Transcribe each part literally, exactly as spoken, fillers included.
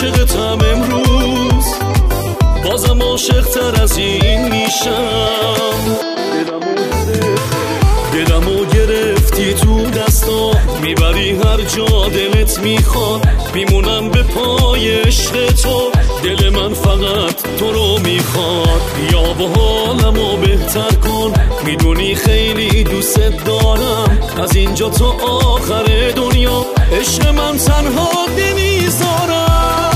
عاشقتم امروز، بازم عاشق تر از این میشم. دلمو گرفتی تو دستا، میبری هر جا دلت میخواد، میمونم به پای عشق تو. دل من فقط تو رو میخواد، یا با حالمو بهتر کن، میدونی خیلی دوست دارم. از اینجا تا آخر دنیا عشق من تنها نمیذارم.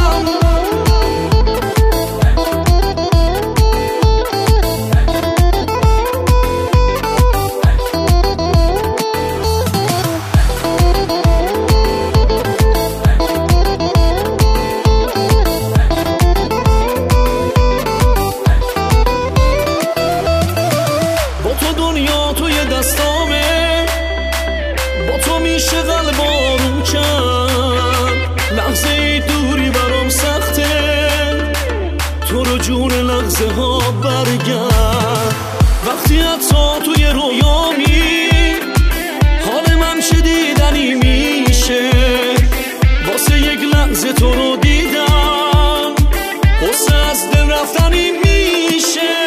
دنیا توی دستامه، با تو میشه قلب آروم کرد. لحظه ای دوری برام سخته، تو رو جون لحظه ها برگرد. وقتی حتی توی رویامی حال من شدیدنی میشه، واسه یک لحظه تو رو دیدم واسه از دل رفتنی میشه.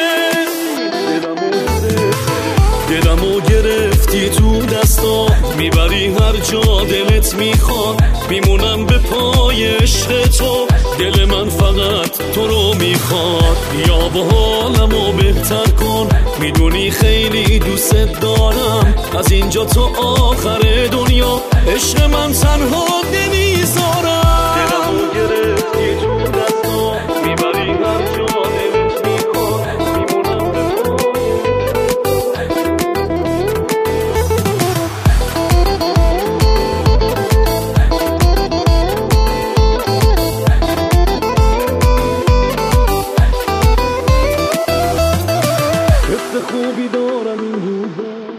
دلمو گرفتی تو دستا، میبری هر جا دلت میخواد، میمونم به پای عشق تو. دل من فقط تو رو میخواد، یا با حالمو بهتر کن، میدونی خیلی دوست دارم. از اینجا تا آخر دنیا عشق من تنها نمیذارم. دلمو گرفتی تو دستا، میبری هر جا دلت میخواد، میمونم به خوبی دارم این روزا.